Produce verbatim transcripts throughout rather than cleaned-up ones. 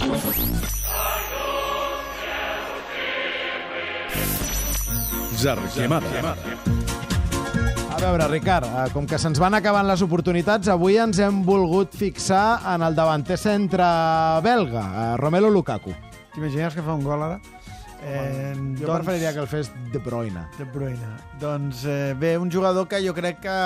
Zarquemada. A veure, Ricard, com que se'ns van acabant les oportunitats, avui ens hem volgut fixar en el davanter centre belga, Romelu Lukaku. T'imagines que fa un gol ara? Eh, jo doncs, preferiria que el fes De Bruyne. De Bruyne. Doncs eh, bé, un jugador que jo crec que,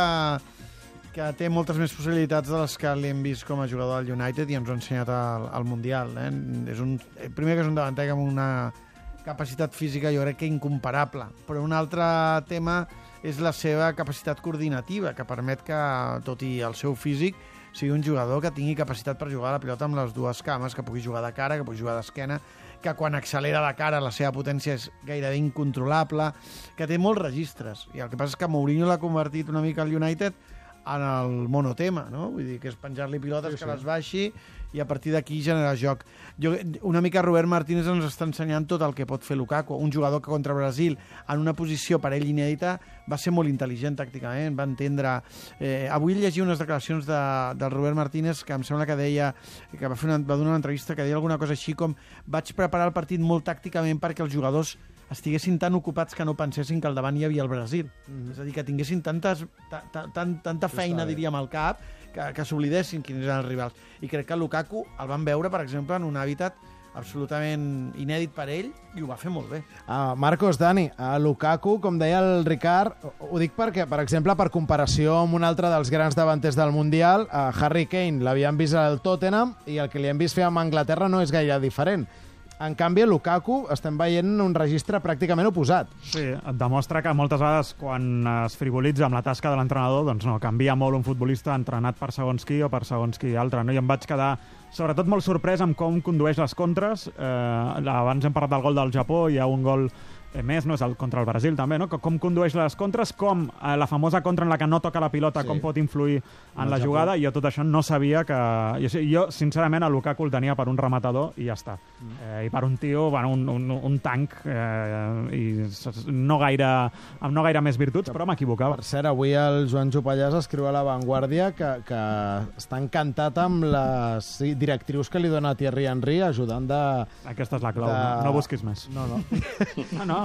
que té moltes més possibilitats de les que l'hem vist com a jugador del United i ens ho ha ensenyat al, al Mundial. Eh? És un, primer que és un davanter amb una capacitat física jo crec que incomparable, però un altre tema és la seva capacitat coordinativa, que permet que, tot i el seu físic, sigui un jugador que tingui capacitat per jugar a la pilota amb les dues cames, que pugui jugar de cara, que pugui jugar d'esquena, que quan accelera de cara la seva potència és gairebé incontrolable, que té molts registres. I el que passa és que Mourinho l'ha convertit una mica al United en el monotema, no? Vull dir, que és penjar-li pilotes, sí, que sí. les baixi i a partir d'aquí generar joc. Jo, una mica Robert Martínez ens està ensenyant tot el que pot fer Lukaku, un jugador que contra Brasil, en una posició per ell inèdita, va ser molt intel·ligent tàcticament, va entendre... Eh, avui llegia unes declaracions de, del Robert Martínez que em sembla que deia, que va, fer una, va donar una entrevista que deia alguna cosa així com vaig preparar el partit molt tàcticament perquè els jugadors estiguessin tan ocupats que no pensessin que al davant hi havia el Brasil. Mm-hmm. És a dir, que tinguessin tantes, ta, ta, tan, tanta feina, diríem, al cap, que, que s'oblidessin quins eren els rivals. I crec que Lukaku el van veure, per exemple, en un hàbitat absolutament inèdit per ell i ho va fer molt bé. Uh, Marcos, Dani, uh, Lukaku, com deia el Ricard, ho dic perquè, per exemple, per comparació amb un altre dels grans davanters del Mundial, uh, Harry Kane l'havien vist al Tottenham i el que li hem vist fer amb Anglaterra no és gaire diferent. En canvi, Lukaku estem veient un registre pràcticament oposat. Sí, et demostra que moltes vegades quan es frivolitza amb la tasca de l'entrenador, doncs no, canvia molt un futbolista entrenat per segons qui o per segons qui altre. No? I em vaig quedar sobretot molt sorprès amb com condueix les contres. Eh, abans hem parlat del gol del Japó, hi ha un gol eh, més, no? És el, contra el Brasil també, no? Com condueix les contres, com eh, la famosa contra en la que no toca la pilota, sí. Com pot influir en la jugada, i jo tot això no sabia que... Jo, jo sincerament, a Lukaku el tenia per un rematador i ja està. Mm. Eh, I per un tio, bueno, un, un, un tanc, eh, i no gaire, amb no gaire més virtuts, però m'equivocava. Per cert, avui el Joan Jopallàs escriu a La Vanguardia que, que està encantat amb les directrius que li dona Thierry Henry ajudant de... Aquesta és la clau, de... no, no busquis més. No, no. No, no.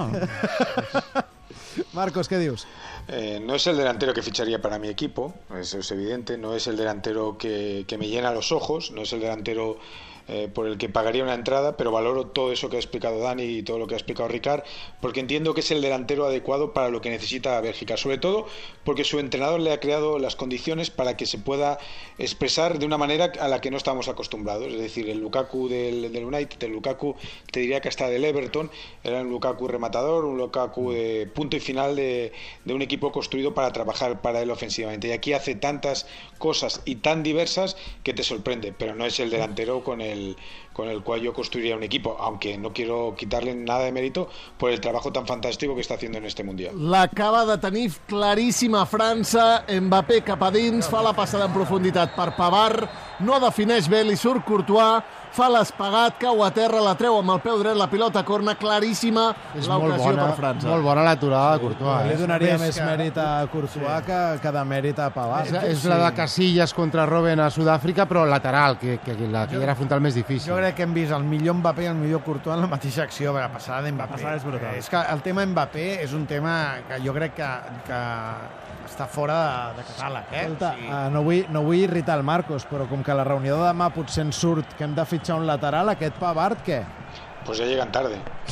Marcos, ¿qué dios? Eh, no es el delantero que ficharía para mi equipo, eso es evidente, no es el delantero que, que me llena los ojos, no es el delantero eh, por el que pagaría una entrada, pero valoro todo eso que ha explicado Dani y todo lo que ha explicado Ricard, porque entiendo que es el delantero adecuado para lo que necesita Bélgica, sobre todo porque su entrenador le ha creado las condiciones para que se pueda expresar de una manera a la que no estamos acostumbrados. Es decir, el Lukaku del, del United, el Lukaku, te diría que hasta del Everton, era un Lukaku rematador, un Lukaku de punto y final de, de un equipo construido para trabajar para él ofensivamente. Y aquí hace tantas cosas y tan diversas que te sorprende, pero no es el delantero con el con el cual yo construiría un equipo, aunque no quiero quitarle nada de mérito por el trabajo tan fantástico que está haciendo en este Mundial. L'acaba de tenir claríssima França, Mbappé cap a dins, fa la passada en profunditat per Pavard, no defineix bé, li surt Courtois, fa l'espagat, cau a terra, la treu amb el peu dret, la pilota corna, claríssima l'ocasió per França. Molt bona l'aturada de Courtois. Li donaria més, més que... mèrit a Courtois sí. que, que de mèrit a Pavard. És, és sí. la de Casillas contra Robben a Sud-àfrica, però lateral, que, que la que era frontal més difícil. Jo crec que hem vist el millor Mbappé i el millor Courtois en la mateixa acció, la passada d'Mbappé. La passada és brutal. És que el tema Mbappé és un tema que jo crec que, que està fora de, de catàleg. Eh? Escolta, sí. uh, no, vull, no vull irritar el Marcos, però com que la reunió de demà potser en surt que hem de fitxar un lateral, aquest Pavard, què? Pues ya llegan tarde.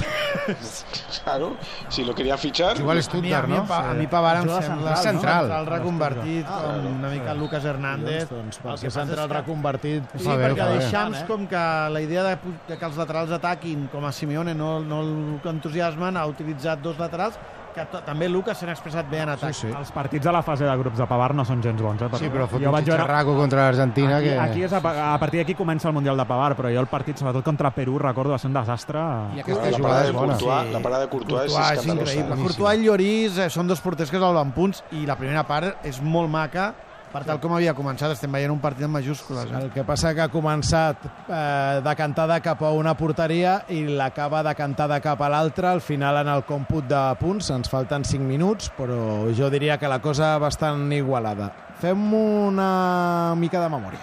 Claro, si lo querían fichar... Igual Stuttgart, no? A mi Pavard em sembla és central. El reconvertit ah, com claro. una mica Lucas Hernández. Doncs, doncs perquè central reconvertit... Sí, sí perquè Deschamps, com que la idea de, de que els laterals ataquin com a Simeone no, no l'entusiasmen, ha utilitzat dos laterals que també Lucas s'han expressat bé en atac. Sí, sí. Els partits de la fase de grups de Pavard no són gens bons. Eh? Sí, però fot un xicharraco contra l'Argentina. Aquí, que... aquí és a, a partir d'aquí comença el Mundial de Pavard, però jo el partit, sobretot contra Perú, recordo, va ser un desastre. I aquesta la jugada és bona. Courtois, sí. La parada de Courtois, Courtois és escandalosa. És increïble. Courtois i Lloris eh, són dos porters que es valven punts i la primera part és molt maca. Per tal com havia començat, estem veient un partit en majúscules. Eh? El que passa que ha començat eh, decantada cap a una porteria i l'acaba decantada cap a l'altra. Al final, en el còmput de punts, ens falten cinc minuts, però jo diria que la cosa bastant igualada. Fem una mica de memòria.